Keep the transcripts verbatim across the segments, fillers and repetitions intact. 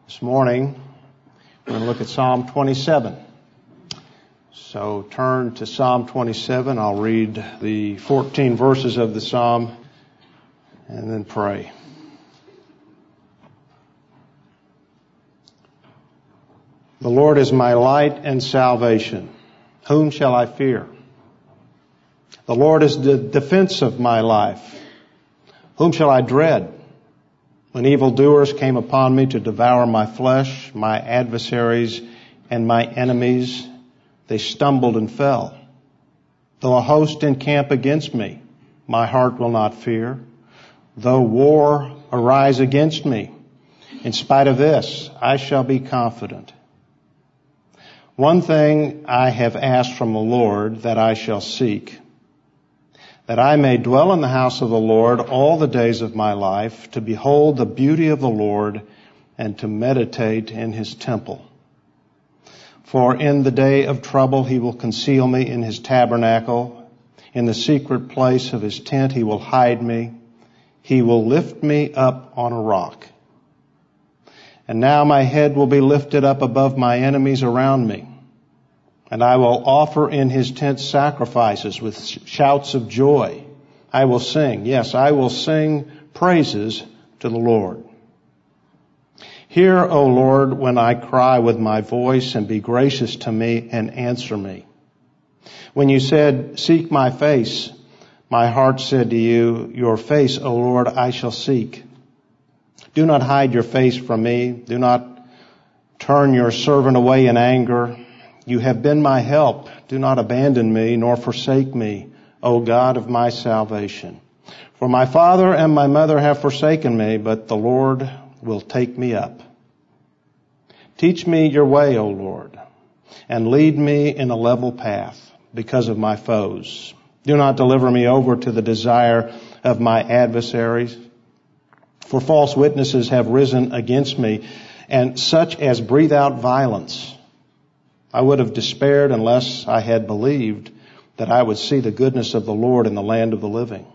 This morning, we're going to look at Psalm twenty-seven. So turn to Psalm twenty-seven. I'll read the fourteen verses of the Psalm and then pray. The Lord is my light and salvation. Whom shall I fear? The Lord is the defense of my life. Whom shall I dread? When evildoers came upon me to devour my flesh, my adversaries and my enemies, they stumbled and fell. Though a host encamp against me, my heart will not fear. Though war arise against me, in spite of this, I shall be confident. One thing I have asked from the Lord that I shall seek, that I may dwell in the house of the Lord all the days of my life, to behold the beauty of the Lord and to meditate in his temple. For in the day of trouble he will conceal me in his tabernacle. In the secret place of his tent he will hide me. He will lift me up on a rock. And now my head will be lifted up above my enemies around me. And I will offer in his tent sacrifices with shouts of joy. I will sing, yes, I will sing praises to the Lord. Hear, O Lord, when I cry with my voice, and be gracious to me and answer me. When you said, seek my face, my heart said to you, your face, O Lord, I shall seek. Do not hide your face from me. Do not turn your servant away in anger. You have been my help. Do not abandon me, nor forsake me, O God of my salvation. For my father and my mother have forsaken me, but the Lord will take me up. Teach me your way, O Lord, and lead me in a level path because of my foes. Do not deliver me over to the desire of my adversaries. For false witnesses have risen against me, and such as breathe out violence. I would have despaired unless I had believed that I would see the goodness of the Lord in the land of the living.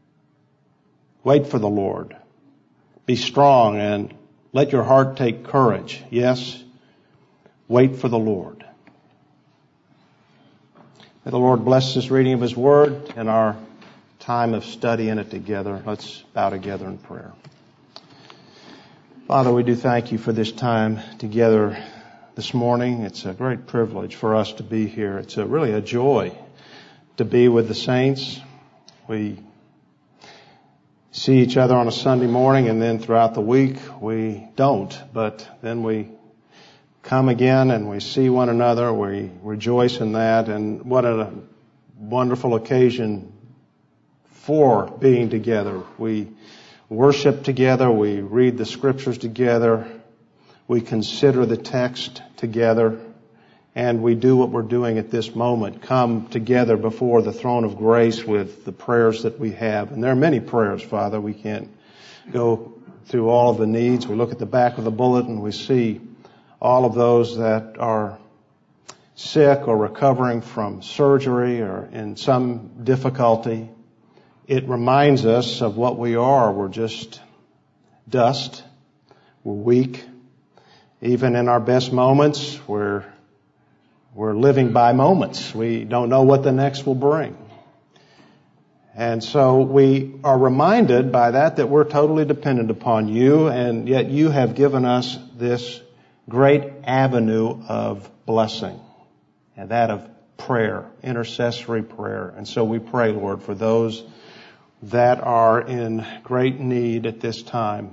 Wait for the Lord. Be strong and let your heart take courage. Yes, wait for the Lord. May the Lord bless this reading of his word and our time of study in it together. Let's bow together in prayer. Father, we do thank you for this time together this morning. It's a great privilege for us to be here. It's a, really a joy to be with the saints. We see each other on a Sunday morning, and then throughout the week we don't. But then we come again and we see one another. We rejoice in that. And what a wonderful occasion for being together. We worship together. We read the scriptures together. We consider the text together, and we do what we're doing at this moment. Come together before the throne of grace with the prayers that we have. And there are many prayers, Father. We can't go through all of the needs. We look at the back of the bulletin, we see all of those that are sick or recovering from surgery or in some difficulty. It reminds us of what we are. We're just dust. We're weak. Even in our best moments, we're, we're living by moments. We don't know what the next will bring. And so we are reminded by that that we're totally dependent upon you, and yet you have given us this great avenue of blessing, and that of prayer, intercessory prayer. And so we pray, Lord, for those that are in great need at this time.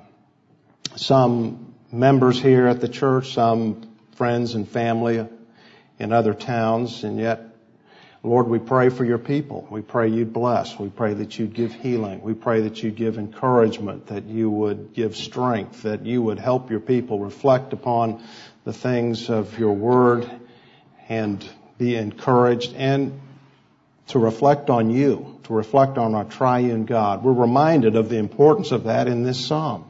Some members here at the church, some friends and family in other towns, and yet, Lord, we pray for your people. We pray you'd bless. We pray that you'd give healing. We pray that you'd give encouragement, that you would give strength, that you would help your people reflect upon the things of your word and be encouraged, and to reflect on you, to reflect on our triune God. We're reminded of the importance of that in this psalm.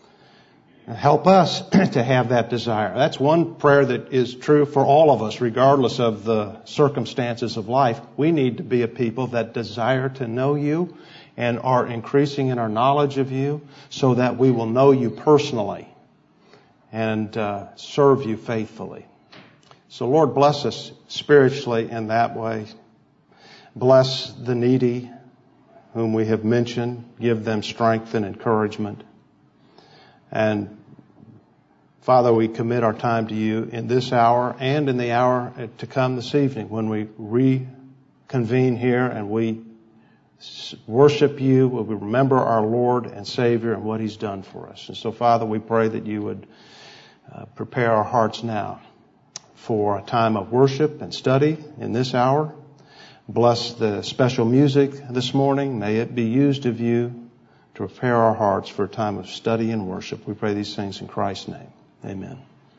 Help us to have that desire. That's one prayer that is true for all of us, regardless of the circumstances of life. We need to be a people that desire to know you and are increasing in our knowledge of you so that we will know you personally and uh, serve you faithfully. So Lord, bless us spiritually in that way. Bless the needy whom we have mentioned. Give them strength and encouragement. And Father, we commit our time to you in this hour and in the hour to come this evening when we reconvene here and we worship you, when we remember our Lord and Savior and what He's done for us. And so, Father, we pray that you would uh, prepare our hearts now for a time of worship and study in this hour. Bless the special music this morning. May it be used of you to prepare our hearts for a time of study and worship. We pray these things in Christ's name. Amen.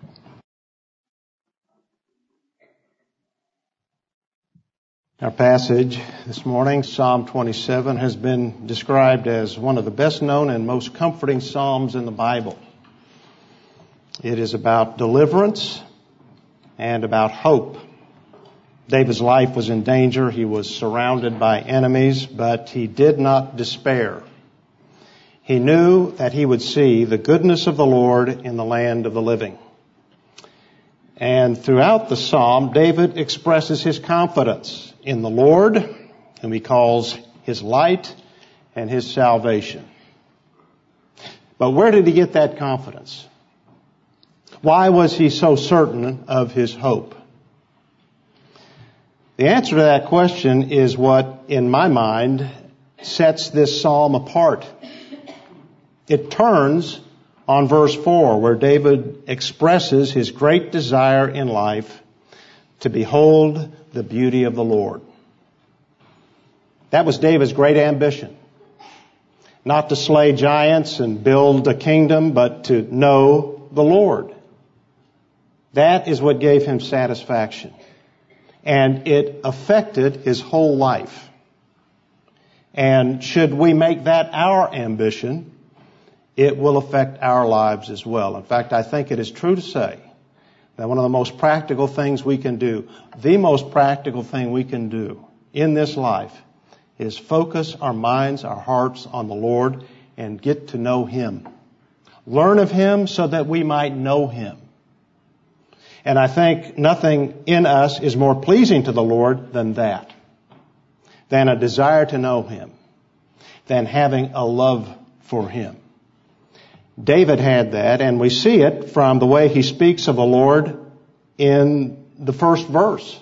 Our passage this morning, Psalm twenty-seven, has been described as one of the best known and most comforting psalms in the Bible. It is about deliverance and about hope. David's life was in danger. He was surrounded by enemies, but he did not despair. He knew that he would see the goodness of the Lord in the land of the living. And throughout the psalm, David expresses his confidence in the Lord, whom he calls his light and his salvation. But where did he get that confidence? Why was he so certain of his hope? The answer to that question is what, in my mind, sets this psalm apart. It turns on verse four, where David expresses his great desire in life to behold the beauty of the Lord. That was David's great ambition. Not to slay giants and build a kingdom, but to know the Lord. That is what gave him satisfaction. And it affected his whole life. And should we make that our ambition, it will affect our lives as well. In fact, I think it is true to say that one of the most practical things we can do, the most practical thing we can do in this life, is focus our minds, our hearts on the Lord and get to know Him. Learn of Him so that we might know Him. And I think nothing in us is more pleasing to the Lord than that, than a desire to know Him, than having a love for Him. David had that, and we see it from the way he speaks of the Lord in the first verse.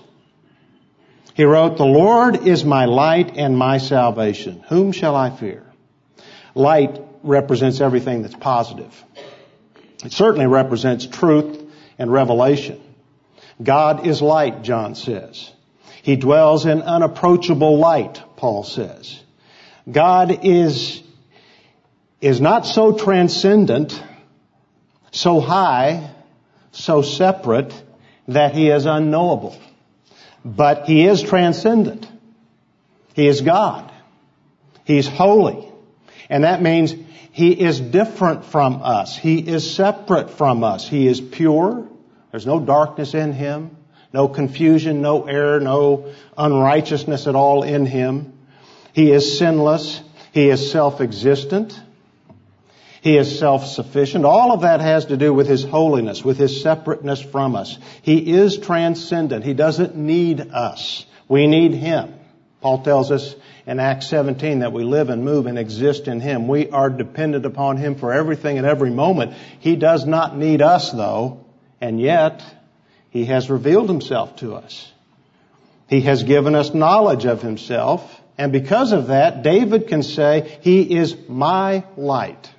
He wrote, "The Lord is my light and my salvation. Whom shall I fear?" Light represents everything that's positive. It certainly represents truth and revelation. God is light, John says. He dwells in unapproachable light, Paul says. God is, is not so transcendent, so high, so separate that He is unknowable. But He is transcendent. He is God. He's holy. And that means He is different from us. He is separate from us. He is pure. There's no darkness in Him, no confusion, no error, no unrighteousness at all in Him. He is sinless. He is self-existent. He is self-sufficient. All of that has to do with His holiness, with His separateness from us. He is transcendent. He doesn't need us. We need Him. Paul tells us in Acts seventeen that we live and move and exist in Him. We are dependent upon Him for everything at every moment. He does not need us, though, and yet He has revealed Himself to us. He has given us knowledge of Himself, and because of that, David can say, He is my light.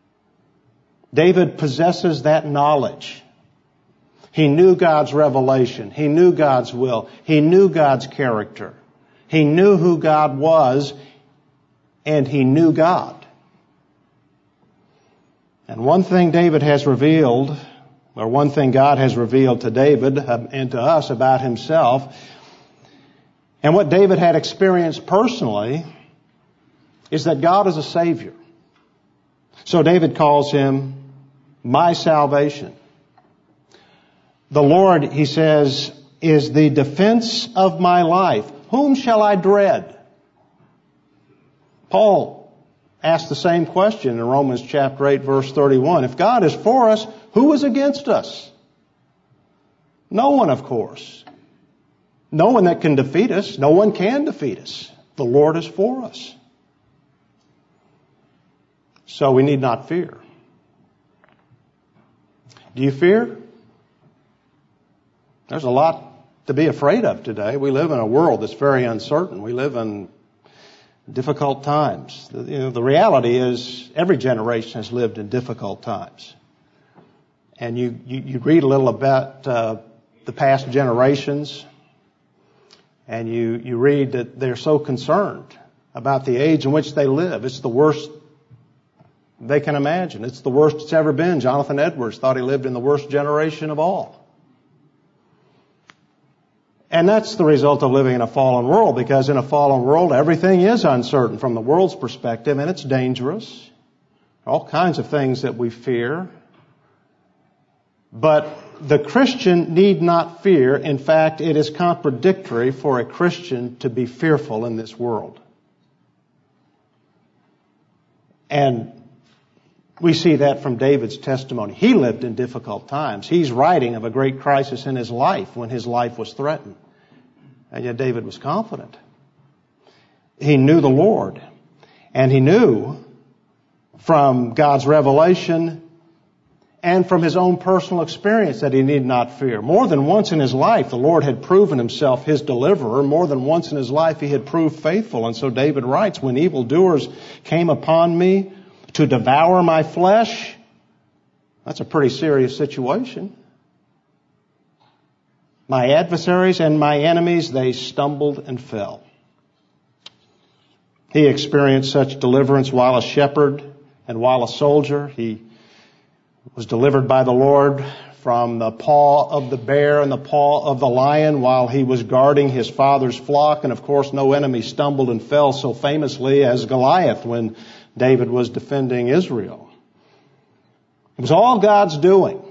David possesses that knowledge. He knew God's revelation. He knew God's will. He knew God's character. He knew who God was, and he knew God. And one thing David has revealed, or one thing God has revealed to David and to us about Himself, and what David had experienced personally, is that God is a Savior. So David calls Him my salvation. The Lord, he says, is the defense of my life. Whom shall I dread? Paul asked the same question in Romans chapter eight, verse thirty-one. If God is for us, who is against us? No one, of course. No one that can defeat us. No one can defeat us. The Lord is for us. So we need not fear. Do you fear? There's a lot to be afraid of today. We live in a world that's very uncertain. We live in difficult times. You know, the reality is every generation has lived in difficult times. And you, you, you read a little about uh, the past generations, and you, you read that they're so concerned about the age in which they live. It's the worst they can imagine. It's the worst it's ever been. Jonathan Edwards thought he lived in the worst generation of all. And that's the result of living in a fallen world, because in a fallen world, everything is uncertain from the world's perspective, and it's dangerous. All kinds of things that we fear. But the Christian need not fear. In fact, it is contradictory for a Christian to be fearful in this world. And we see that from David's testimony. He lived in difficult times. He's writing of a great crisis in his life when his life was threatened. And yet David was confident. He knew the Lord. And he knew from God's revelation and from his own personal experience that he need not fear. More than once in his life, the Lord had proven himself his deliverer. More than once in his life, he had proved faithful. And so David writes, when evildoers came upon me to devour my flesh, that's a pretty serious situation. My adversaries and my enemies, they stumbled and fell. He experienced such deliverance while a shepherd and while a soldier. He was delivered by the Lord from the paw of the bear and the paw of the lion while he was guarding his father's flock. And of course, no enemy stumbled and fell so famously as Goliath when David was defending Israel. It was all God's doing.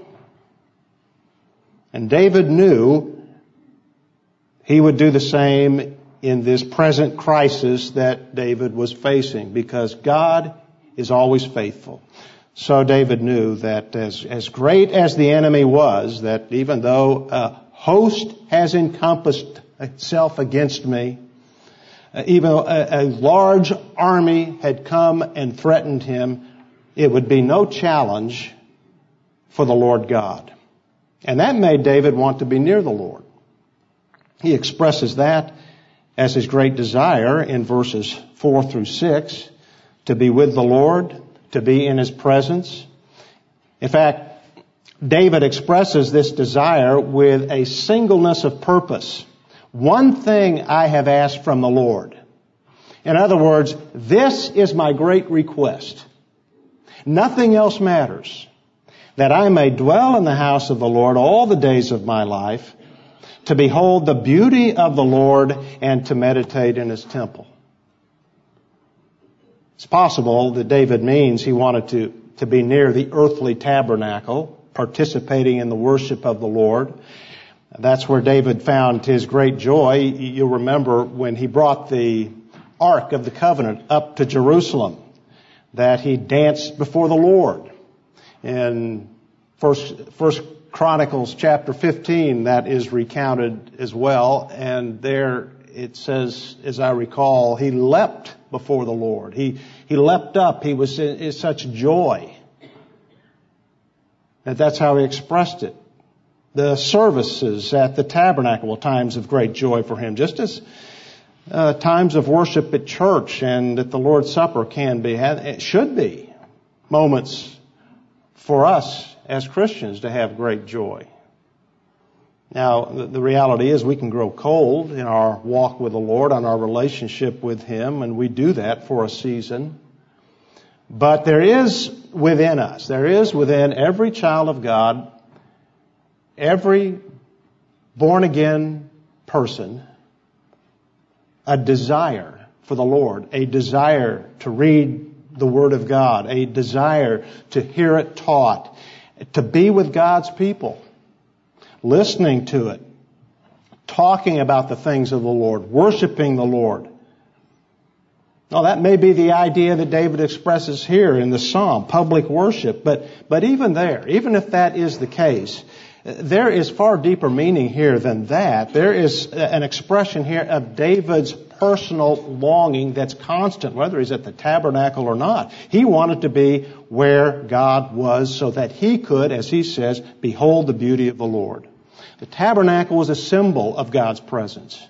And David knew he would do the same in this present crisis that David was facing, because God is always faithful. So David knew that as, as great as the enemy was, that even though a host has encompassed itself against me, Uh, even a, a large army had come and threatened him, it would be no challenge for the Lord God. And that made David want to be near the Lord. He expresses that as his great desire in verses four through six, to be with the Lord, to be in his presence. In fact, David expresses this desire with a singleness of purpose. One thing I have asked from the Lord. In other words, this is my great request. Nothing else matters. That I may dwell in the house of the Lord all the days of my life, to behold the beauty of the Lord and to meditate in his temple. It's possible that David means he wanted to, to be near the earthly tabernacle, participating in the worship of the Lord. That's where David found his great joy. You'll remember when he brought the Ark of the Covenant up to Jerusalem, that he danced before the Lord. In First, First Chronicles chapter fifteen, that is recounted as well. And there it says, as I recall, he leapt before the Lord. He, he leapt up. He was in, in such joy. And that's how he expressed it. The services at the tabernacle were times of great joy for him, just as uh, times of worship at church and at the Lord's Supper can be. It should be moments for us as Christians to have great joy. Now, the, the reality is we can grow cold in our walk with the Lord, on our relationship with him, and we do that for a season. But there is within us, there is within every child of God, every born-again person, a desire for the Lord, a desire to read the Word of God, a desire to hear it taught, to be with God's people, listening to it, talking about the things of the Lord, worshiping the Lord. Now, that may be the idea that David expresses here in the psalm, public worship. But, but even there, even if that is the case, there is far deeper meaning here than that. There is an expression here of David's personal longing that's constant, whether he's at the tabernacle or not. He wanted to be where God was so that he could, as he says, behold the beauty of the Lord. The tabernacle was a symbol of God's presence.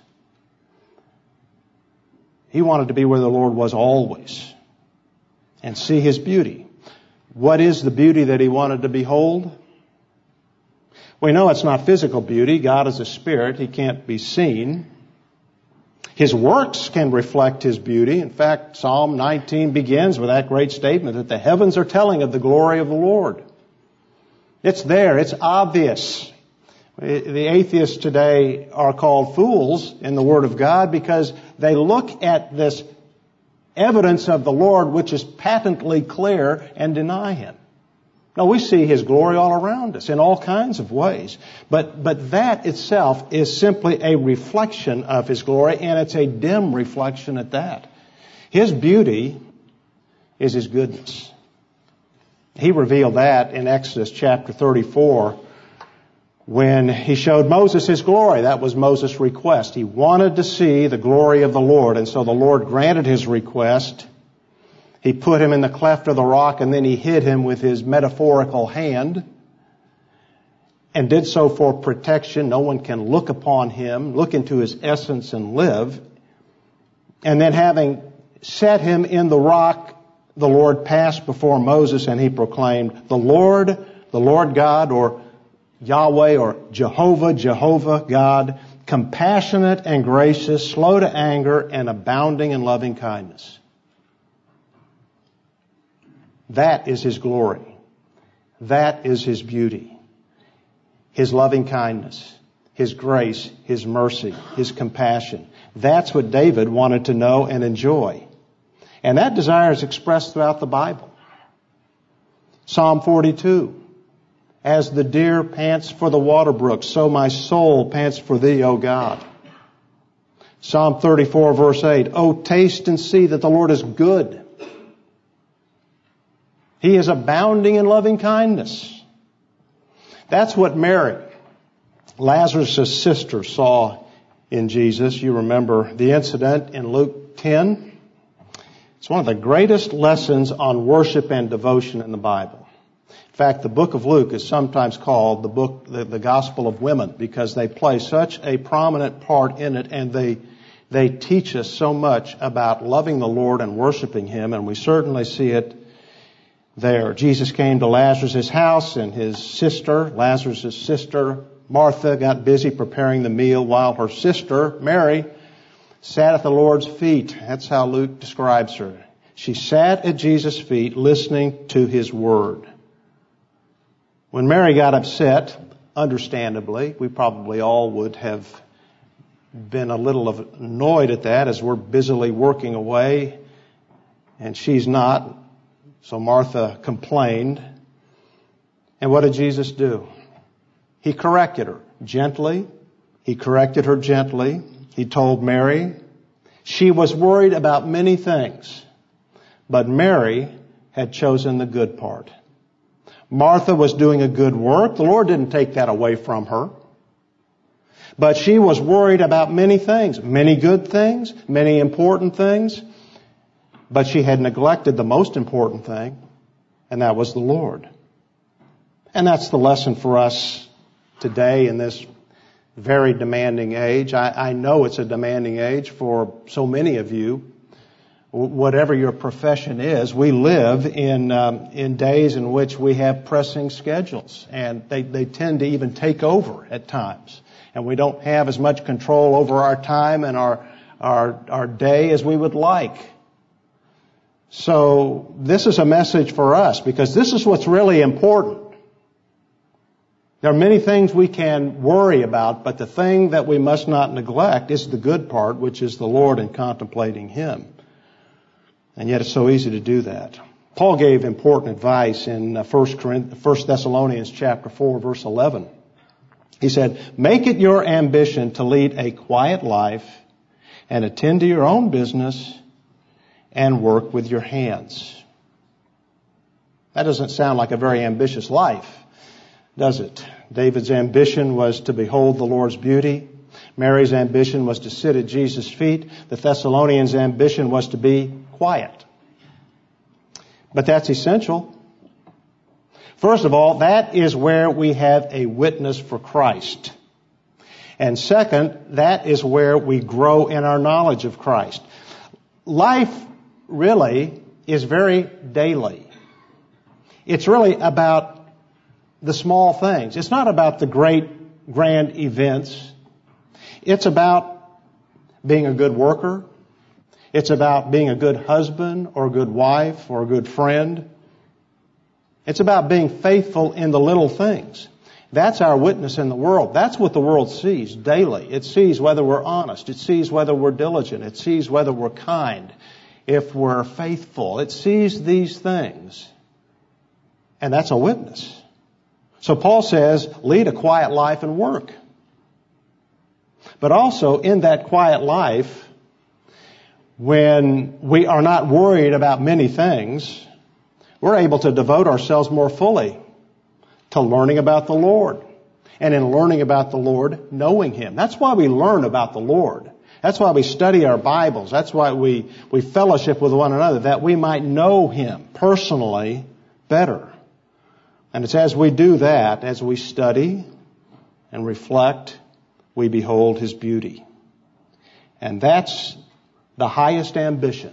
He wanted to be where the Lord was always and see His beauty. What is the beauty that he wanted to behold? We know it's not physical beauty. God is a spirit. He can't be seen. His works can reflect His beauty. In fact, Psalm nineteen begins with that great statement that the heavens are telling of the glory of the Lord. It's there. It's obvious. The atheists today are called fools in the Word of God because they look at this evidence of the Lord which is patently clear and deny Him. Now, we see His glory all around us in all kinds of ways. But, but that itself is simply a reflection of His glory, and it's a dim reflection at that. His beauty is His goodness. He revealed that in Exodus chapter thirty-four when He showed Moses His glory. That was Moses' request. He wanted to see the glory of the Lord, and so the Lord granted his request. He put him in the cleft of the rock, and then He hid him with His metaphorical hand and did so for protection. No one can look upon Him, look into His essence and live. And then having set him in the rock, the Lord passed before Moses and He proclaimed, "The Lord, the Lord God," or Yahweh, or Jehovah, Jehovah God, compassionate and gracious, slow to anger, and abounding in loving kindness. That is His glory. That is His beauty. His loving kindness, His grace, His mercy, His compassion. That's what David wanted to know and enjoy. And that desire is expressed throughout the Bible. Psalm forty-two. As the deer pants for the water brooks, so my soul pants for Thee, O God. Psalm thirty-four, verse eight. Oh, taste and see that the Lord is good. He is abounding in loving kindness. That's what Mary, Lazarus' sister, saw in Jesus. You remember the incident in Luke ten. It's one of the greatest lessons on worship and devotion in the Bible. In fact, the book of Luke is sometimes called the book, the, the Gospel of Women, because they play such a prominent part in it, and they they teach us so much about loving the Lord and worshiping Him, and we certainly see it there. Jesus came to Lazarus' house, and his sister, Lazarus' sister, Martha, got busy preparing the meal while her sister, Mary, sat at the Lord's feet. That's how Luke describes her. She sat at Jesus' feet listening to His word. When Mary got upset, understandably, we probably all would have been a little annoyed at that as we're busily working away and she's not. So Martha complained. And what did Jesus do? He corrected her gently. He corrected her gently. He told Mary she was worried about many things, but Mary had chosen the good part. Martha was doing a good work. The Lord didn't take that away from her. But she was worried about many things, many good things, many important things. But she had neglected the most important thing, and that was the Lord. And that's the lesson for us today in this very demanding age. I, I know it's a demanding age for so many of you. Whatever your profession is, we live in um, in days in which we have pressing schedules, and they, they tend to even take over at times. And we don't have as much control over our time and our our our day as we would like. So this is a message for us, because this is what's really important. There are many things we can worry about, but the thing that we must not neglect is the good part, which is the Lord and contemplating Him. And yet it's so easy to do that. Paul gave important advice in First Thessalonians chapter four, verse eleven. He said, "Make it your ambition to lead a quiet life and attend to your own business and work with your hands. That doesn't sound like a very ambitious life, does it? David's ambition was to behold the Lord's beauty. Mary's ambition was to sit at Jesus' feet. The Thessalonians' ambition was to be quiet. But that's essential. First of all, that is where we have a witness for Christ. And second, that is where we grow in our knowledge of Christ. Life really is very daily. It's really about the small things. It's not about the great, grand events. It's about being a good worker. It's about being a good husband or a good wife or a good friend. It's about being faithful in the little things. That's our witness in the world. That's what the world sees daily. It sees whether we're honest. It sees whether we're diligent. It sees whether we're kind, if we're faithful. It sees these things. And that's a witness. So Paul says, lead a quiet life and work. But also in that quiet life, when we are not worried about many things, we're able to devote ourselves more fully to learning about the Lord. And in learning about the Lord, knowing Him. That's why we learn about the Lord. That's why we study our Bibles. That's why we, we fellowship with one another, that we might know Him personally better. And it's as we do that, as we study and reflect, we behold His beauty. And that's the highest ambition.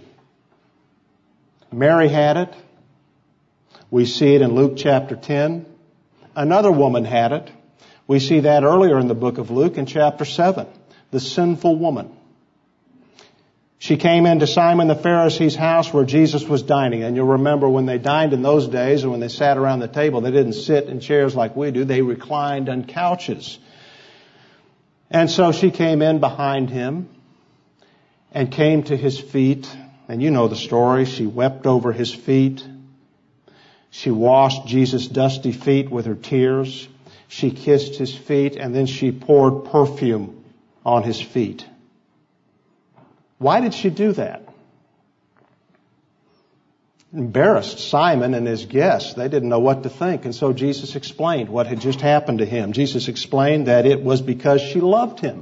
Mary had it. We see it in Luke chapter ten. Another woman had it. We see that earlier in the book of Luke in chapter seven. The sinful woman. She came into Simon the Pharisee's house where Jesus was dining. And you'll remember when they dined in those days, and when they sat around the table, they didn't sit in chairs like we do. They reclined on couches. And so she came in behind him and came to his feet. And you know the story. She wept over his feet. She washed Jesus' dusty feet with her tears. She kissed his feet, and then she poured perfume on his feet. Why did she do that? Embarrassed Simon and his guests. They didn't know what to think. And so Jesus explained what had just happened to him. Jesus explained that it was because she loved him.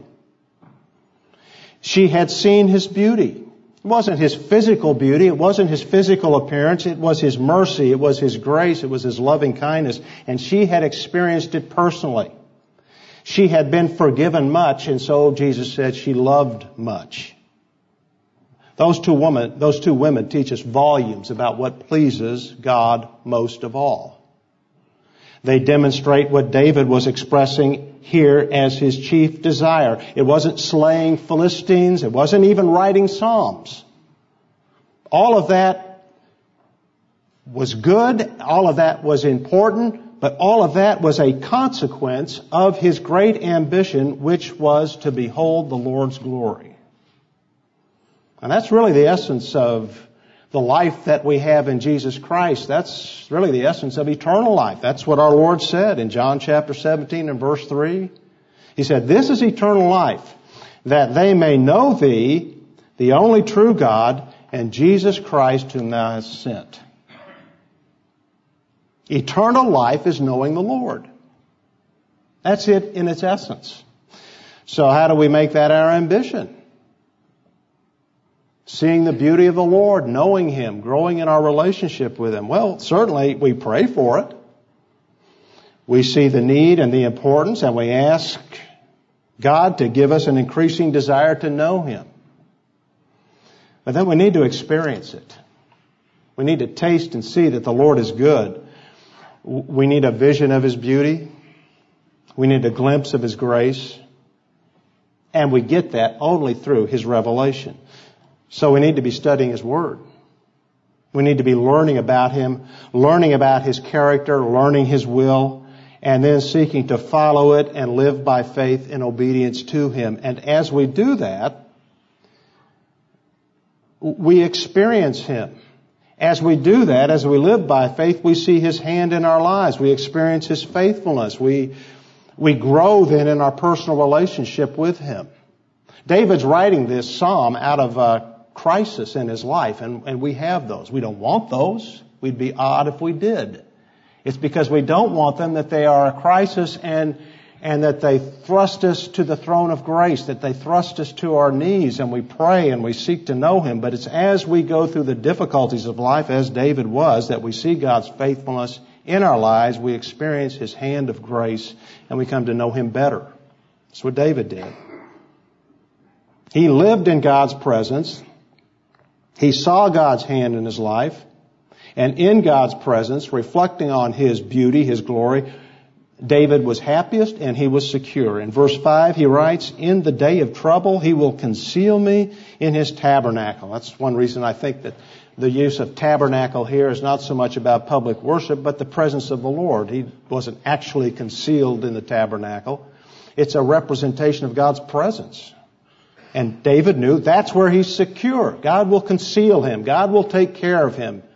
She had seen his beauty. It wasn't his physical beauty. It wasn't his physical appearance. It was his mercy. It was his grace. It was his loving kindness. And she had experienced it personally. She had been forgiven much, and so Jesus said she loved much. Those two women, those two women teach us volumes about what pleases God most of all. They demonstrate what David was expressing here as his chief desire. It wasn't slaying Philistines. It wasn't even writing Psalms. All of that was good. All of that was important. But all of that was a consequence of his great ambition, which was to behold the Lord's glory. And that's really the essence of the life that we have in Jesus Christ. That's really the essence of eternal life. That's what our Lord said in John chapter seventeen and verse three. He said, "This is eternal life, that they may know thee, the only true God, and Jesus Christ whom thou hast sent." Eternal life is knowing the Lord. That's it in its essence. So how do we make that our ambition? Seeing the beauty of the Lord, knowing Him, growing in our relationship with Him. Well, certainly we pray for it. We see the need and the importance, and we ask God to give us an increasing desire to know Him. But then we need to experience it. We need to taste and see that the Lord is good. We need a vision of His beauty. We need a glimpse of His grace. And we get that only through His revelation. So we need to be studying His Word. We need to be learning about Him, learning about His character, learning His will, and then seeking to follow it and live by faith in obedience to Him. And as we do that, we experience Him. As we do that, as we live by faith, we see His hand in our lives. We experience His faithfulness. We, we grow then in our personal relationship with Him. David's writing this psalm out of uh, crisis in his life, and, and we have those. We don't want those. We'd be odd if we did. It's because we don't want them that they are a crisis and and that they thrust us to the throne of grace, that they thrust us to our knees and we pray and we seek to know Him. But it's as we go through the difficulties of life, as David was, that we see God's faithfulness in our lives. We experience His hand of grace and we come to know Him better. That's what David did. He lived in God's presence. He saw God's hand in his life. And in God's presence, reflecting on His beauty, His glory, David was happiest and he was secure. In verse five, he writes, "In the day of trouble, He will conceal me in His tabernacle." That's one reason I think that the use of tabernacle here is not so much about public worship, but the presence of the Lord. He wasn't actually concealed in the tabernacle. It's a representation of God's presence. And David knew that's where he's secure. God will conceal him. God will take care of him.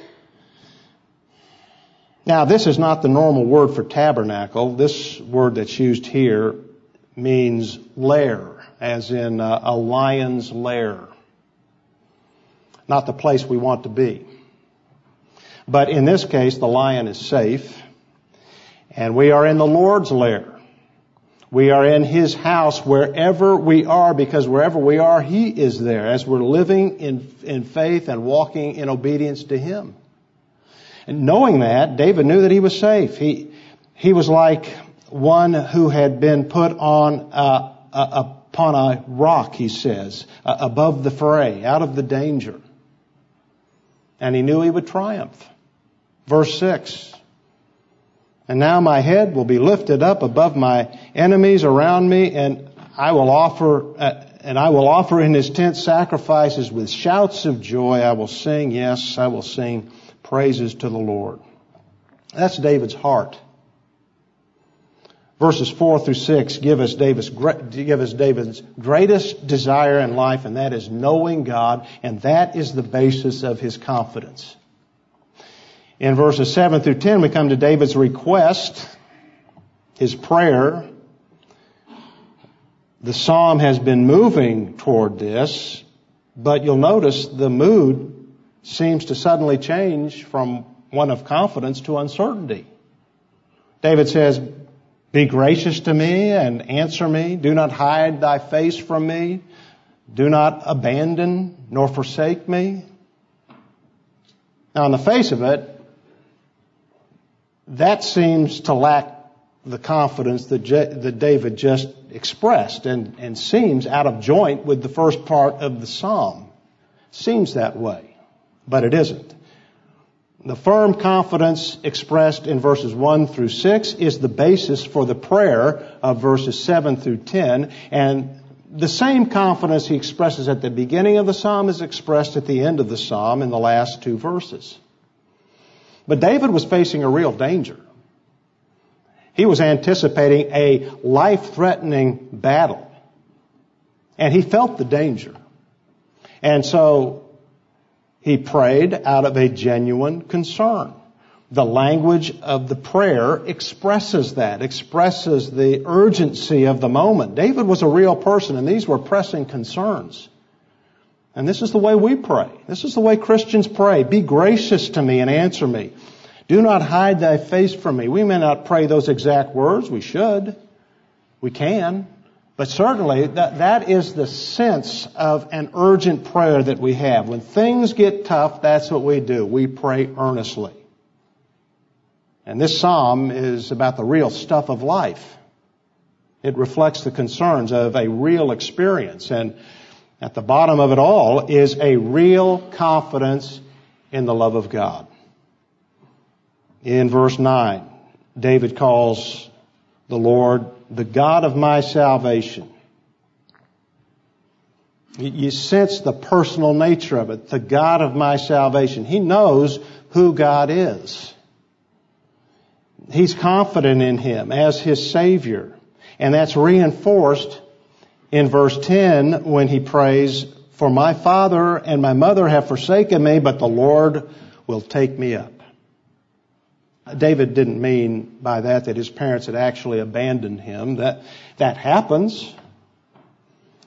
Now, this is not the normal word for tabernacle. This word that's used here means lair, as in uh, a lion's lair. Not the place we want to be. But in this case, the lion is safe. And we are in the Lord's lair. We are in His house wherever we are, because wherever we are, He is there as we're living in, in faith and walking in obedience to Him. And knowing that, David knew that he was safe. He, he was like one who had been put on a, a, upon a rock, he says, uh, above the fray, out of the danger. And he knew he would triumph. Verse six. "And now my head will be lifted up above my enemies around me, and I will offer, uh, and I will offer in His tent sacrifices with shouts of joy. I will sing, yes, I will sing praises to the Lord." That's David's heart. Verses four through six give us David's give us David's greatest desire in life, and that is knowing God, and that is the basis of his confidence. In verses seven through ten, we come to David's request, his prayer. The psalm has been moving toward this, but you'll notice the mood seems to suddenly change from one of confidence to uncertainty. David says, "Be gracious to me and answer me. Do not hide thy face from me. Do not abandon nor forsake me." Now, on the face of it, that seems to lack the confidence that, J- that David just expressed and, and seems out of joint with the first part of the psalm. Seems that way, but it isn't. The firm confidence expressed in verses one through six is the basis for the prayer of verses seven through ten, and the same confidence he expresses at the beginning of the psalm is expressed at the end of the psalm in the last two verses. But David was facing a real danger. He was anticipating a life-threatening battle. And he felt the danger. And so he prayed out of a genuine concern. The language of the prayer expresses that, expresses the urgency of the moment. David was a real person, and these were pressing concerns. And this is the way we pray. This is the way Christians pray. "Be gracious to me and answer me. Do not hide thy face from me." We may not pray those exact words. We should. We can. But certainly that, that is the sense of an urgent prayer that we have. When things get tough, that's what we do. We pray earnestly. And this psalm is about the real stuff of life. It reflects the concerns of a real experience. And at the bottom of it all is a real confidence in the love of God. In verse nine, David calls the Lord the God of my salvation. You sense the personal nature of it, the God of my salvation. He knows who God is. He's confident in Him as his Savior. And that's reinforced in verse ten when he prays, "For my father and my mother have forsaken me, but the Lord will take me up." David didn't mean by that that his parents had actually abandoned him. That, that happens.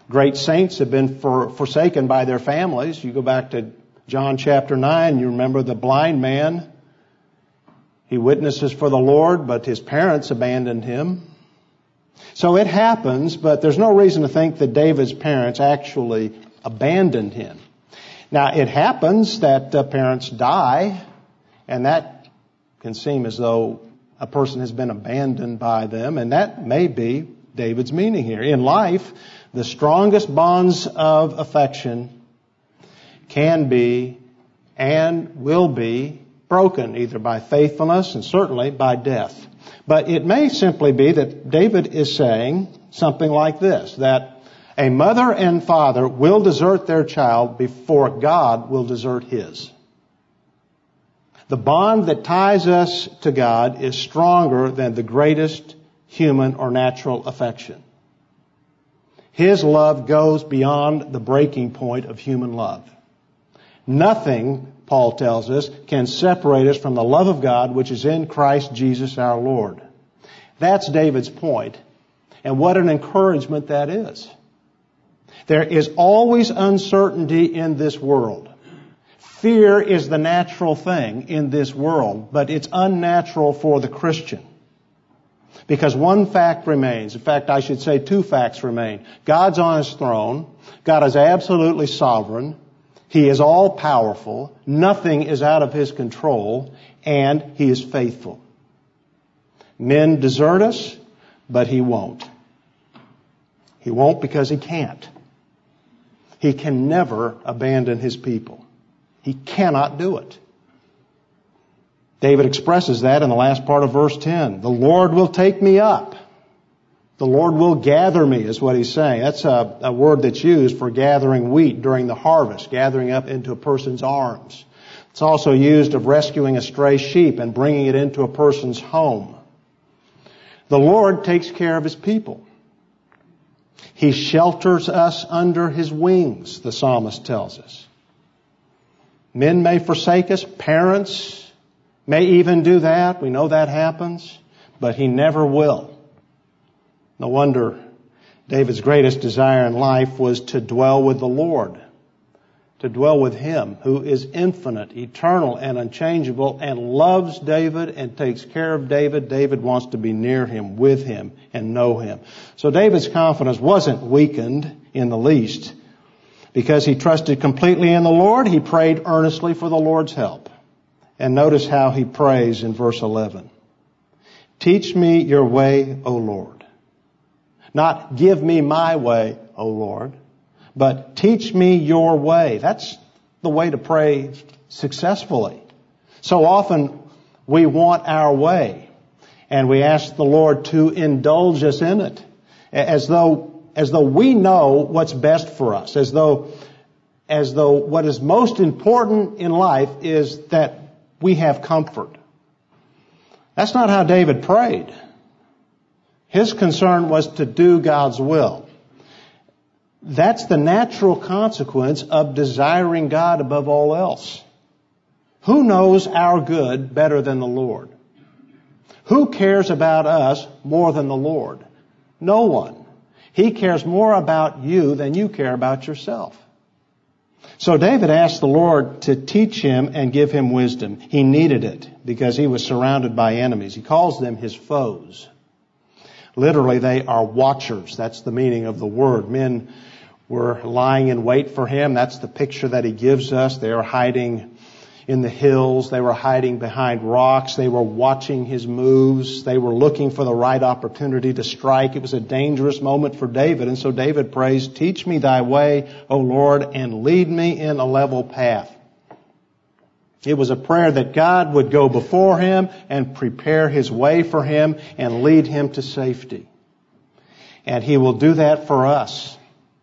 Great saints have been for, forsaken by their families. You go back to John chapter nine, you remember the blind man. He witnesses for the Lord, but his parents abandoned him. So it happens, but there's no reason to think that David's parents actually abandoned him. Now, it happens that uh, parents die, and that can seem as though a person has been abandoned by them, and that may be David's meaning here. In life, the strongest bonds of affection can be and will be broken, either by faithfulness and certainly by death. But it may simply be that David is saying something like this, that a mother and father will desert their child before God will desert his. The bond that ties us to God is stronger than the greatest human or natural affection. His love goes beyond the breaking point of human love. Nothing, Paul tells us, can separate us from the love of God which is in Christ Jesus our Lord. That's David's point, and what an encouragement that is. There is always uncertainty in this world. Fear is the natural thing in this world, but it's unnatural for the Christian. Because one fact remains. In fact, I should say two facts remain. God's on His throne. God is absolutely sovereign. He is all powerful. Nothing is out of His control. And He is faithful. Men desert us, but He won't. He won't because He can't. He can never abandon His people. He cannot do it. David expresses that in the last part of verse ten. The Lord will take me up. The Lord will gather me is what he's saying. That's a, a word that's used for gathering wheat during the harvest, gathering up into a person's arms. It's also used of rescuing a stray sheep and bringing it into a person's home. The Lord takes care of His people. He shelters us under His wings, the psalmist tells us. Men may forsake us, parents may even do that. We know that happens, but He never will. No wonder David's greatest desire in life was to dwell with the Lord, to dwell with Him who is infinite, eternal, and unchangeable, and loves David and takes care of David. David wants to be near Him, with Him, and know Him. So David's confidence wasn't weakened in the least. Because he trusted completely in the Lord, he prayed earnestly for the Lord's help. And notice how he prays in verse eleven. Teach me your way, O Lord. Not give me my way, O Lord, but teach me your way. That's the way to pray successfully. So often we want our way, and we ask the Lord to indulge us in it, as though As though we know what's best for us. As though, as though what is most important in life is that we have comfort. That's not how David prayed. His concern was to do God's will. That's the natural consequence of desiring God above all else. Who knows our good better than the Lord? Who cares about us more than the Lord? No one. He cares more about you than you care about yourself. So David asked the Lord to teach him and give him wisdom. He needed it because he was surrounded by enemies. He calls them his foes. Literally, they are watchers. That's the meaning of the word. Men were lying in wait for him. That's the picture that he gives us. They are hiding in the hills. They were hiding behind rocks. They were watching his moves. They were looking for the right opportunity to strike. It was a dangerous moment for David. And so David prays, teach me thy way, O Lord, and lead me in a level path. It was a prayer that God would go before him and prepare his way for him and lead him to safety. And He will do that for us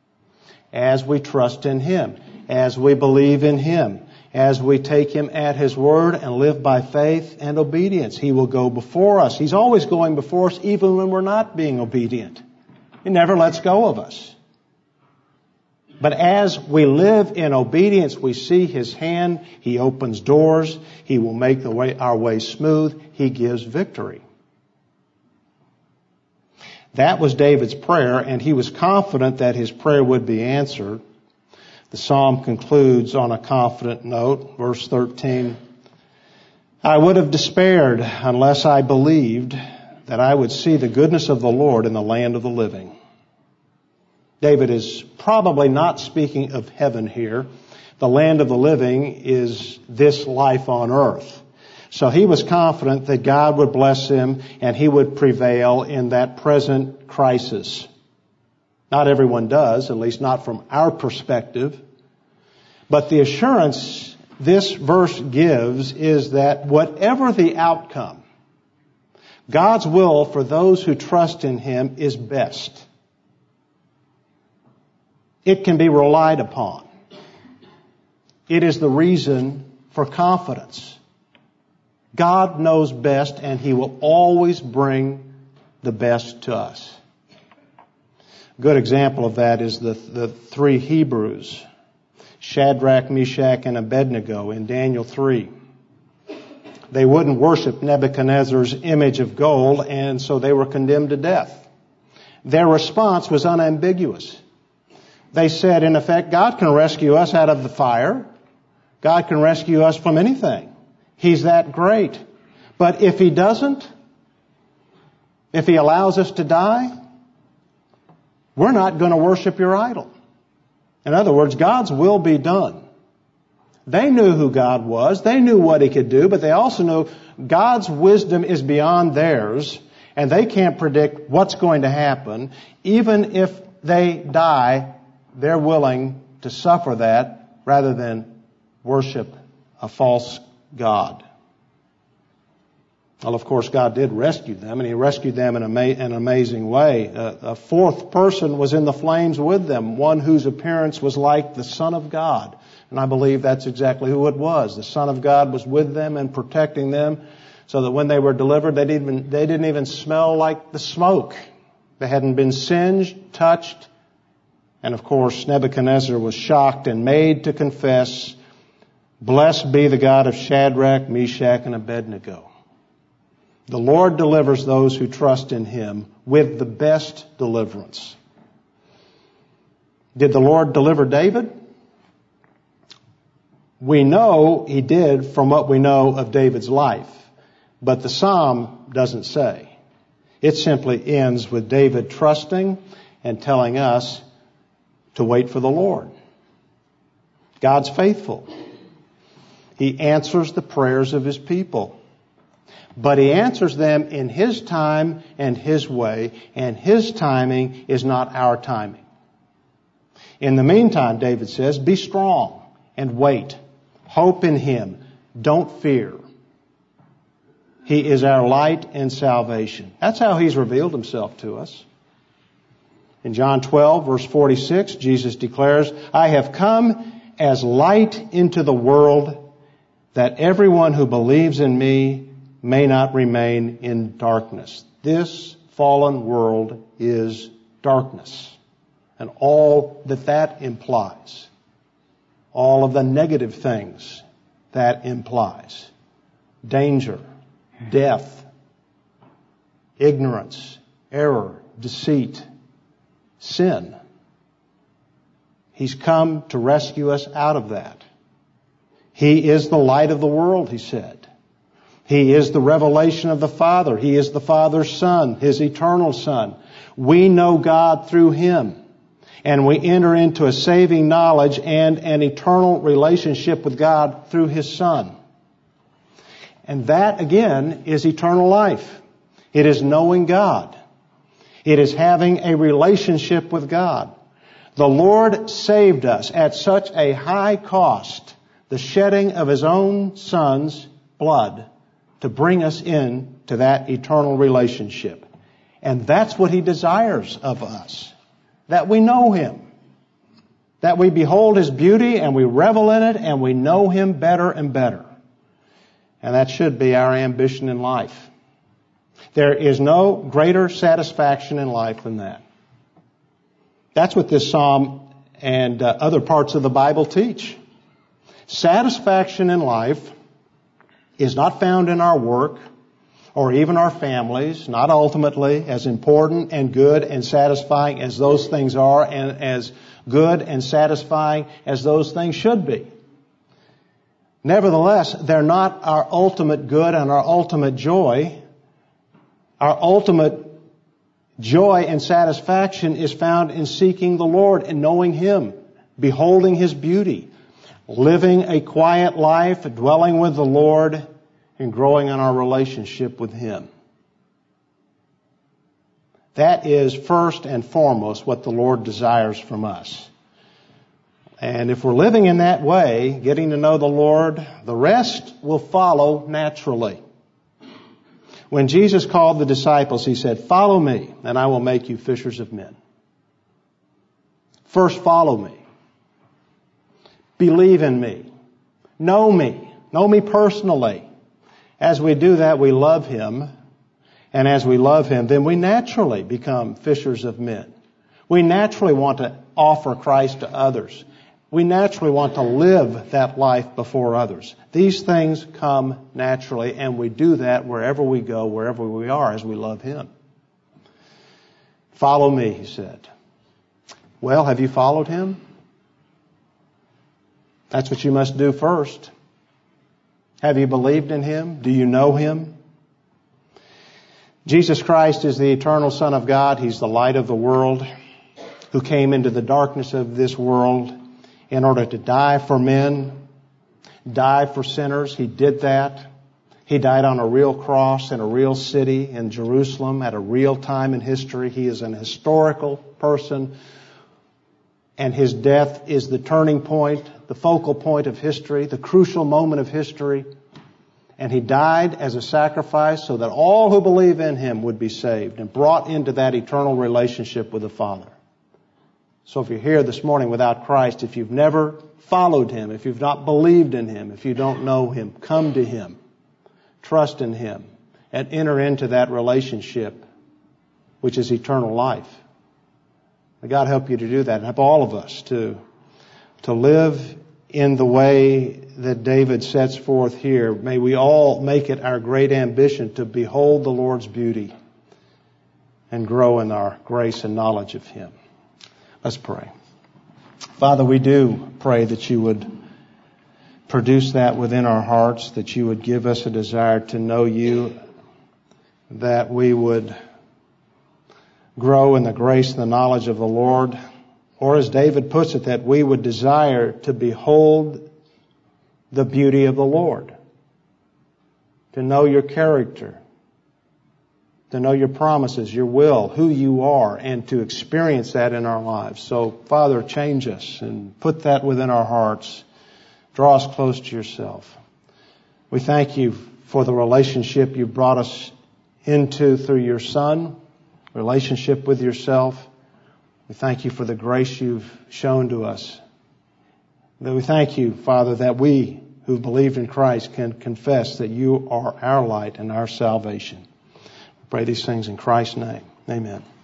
as we trust in Him, as we believe in Him. As we take Him at His word and live by faith and obedience, He will go before us. He's always going before us even when we're not being obedient. He never lets go of us. But as we live in obedience, we see His hand. He opens doors. He will make the way, our way smooth. He gives victory. That was David's prayer, and he was confident that his prayer would be answered. The psalm concludes on a confident note, verse thirteen. I would have despaired unless I believed that I would see the goodness of the Lord in the land of the living. David is probably not speaking of heaven here. The land of the living is this life on earth. So he was confident that God would bless him and he would prevail in that present crisis. Not everyone does, at least not from our perspective. But the assurance this verse gives is that whatever the outcome, God's will for those who trust in Him is best. It can be relied upon. It is the reason for confidence. God knows best, and He will always bring the best to us. A good example of that is the, the three Hebrews, Shadrach, Meshach, and Abednego in Daniel three. They wouldn't worship Nebuchadnezzar's image of gold, and so they were condemned to death. Their response was unambiguous. They said, in effect, God can rescue us out of the fire. God can rescue us from anything. He's that great. But if He doesn't, if He allows us to die, we're not going to worship your idol. In other words, God's will be done. They knew who God was. They knew what He could do, but they also knew God's wisdom is beyond theirs, and they can't predict what's going to happen. Even if they die, they're willing to suffer that rather than worship a false god. Well, of course, God did rescue them, and He rescued them in an amazing way. A fourth person was in the flames with them, one whose appearance was like the Son of God. And I believe that's exactly who it was. The Son of God was with them and protecting them so that when they were delivered, they didn't even, they didn't even smell like the smoke. They hadn't been singed, touched. And of course, Nebuchadnezzar was shocked and made to confess, "Blessed be the God of Shadrach, Meshach, and Abednego." The Lord delivers those who trust in Him with the best deliverance. Did the Lord deliver David? We know He did from what we know of David's life, but the psalm doesn't say. It simply ends with David trusting and telling us to wait for the Lord. God's faithful. He answers the prayers of His people. But He answers them in His time and His way, and His timing is not our timing. In the meantime, David says, be strong and wait. Hope in Him. Don't fear. He is our light and salvation. That's how He's revealed Himself to us. In John twelve, verse forty-six, Jesus declares, I have come as light into the world, that everyone who believes in me may not remain in darkness. This fallen world is darkness. And all that that implies. All of the negative things that implies. Danger, death, ignorance, error, deceit, sin. He's come to rescue us out of that. He is the light of the world, He said. He is the revelation of the Father. He is the Father's Son, His eternal Son. We know God through Him. And we enter into a saving knowledge and an eternal relationship with God through His Son. And that, again, is eternal life. It is knowing God. It is having a relationship with God. The Lord saved us at such a high cost, the shedding of His own Son's blood, to bring us in to that eternal relationship. And that's what He desires of us. That we know Him. That we behold His beauty and we revel in it and we know Him better and better. And that should be our ambition in life. There is no greater satisfaction in life than that. That's what this psalm and uh, other parts of the Bible teach. Satisfaction in life is not found in our work or even our families, not ultimately, as important and good and satisfying as those things are, and as good and satisfying as those things should be. Nevertheless, they're not our ultimate good and our ultimate joy. Our ultimate joy and satisfaction is found in seeking the Lord and knowing Him, beholding His beauty, living a quiet life, dwelling with the Lord, and growing in our relationship with Him. That is first and foremost what the Lord desires from us. And if we're living in that way, getting to know the Lord, the rest will follow naturally. When Jesus called the disciples, He said, "Follow me, and I will make you fishers of men." First, follow me. Believe in me. Know me. Know me personally. As we do that, we love Him. And as we love Him, then we naturally become fishers of men. We naturally want to offer Christ to others. We naturally want to live that life before others. These things come naturally, and we do that wherever we go, wherever we are, as we love Him. Follow me, He said. Well, have you followed Him? That's what you must do first. Have you believed in Him? Do you know Him? Jesus Christ is the eternal Son of God. He's the light of the world, who came into the darkness of this world in order to die for men, die for sinners. He did that. He died on a real cross in a real city in Jerusalem at a real time in history. He is an historical person, and His death is the turning point, the focal point of history, the crucial moment of history. And He died as a sacrifice so that all who believe in Him would be saved and brought into that eternal relationship with the Father. So if you're here this morning without Christ, if you've never followed Him, if you've not believed in Him, if you don't know Him, come to Him, trust in Him, and enter into that relationship, which is eternal life. May God help you to do that, and help all of us to, to live in the way that David sets forth here. May we all make it our great ambition to behold the Lord's beauty and grow in our grace and knowledge of Him. Let's pray. Father, we do pray that You would produce that within our hearts, that You would give us a desire to know You, that we would grow in the grace and the knowledge of the Lord, or as David puts it, that we would desire to behold the beauty of the Lord, to know Your character, to know Your promises, Your will, who You are, and to experience that in our lives. So, Father, change us and put that within our hearts. Draw us close to Yourself. We thank You for the relationship You brought us into through Your Son, relationship with Yourself. We thank You for the grace You've shown to us. We thank You, Father, that we who believed in Christ can confess that You are our light and our salvation. We pray these things in Christ's name. Amen.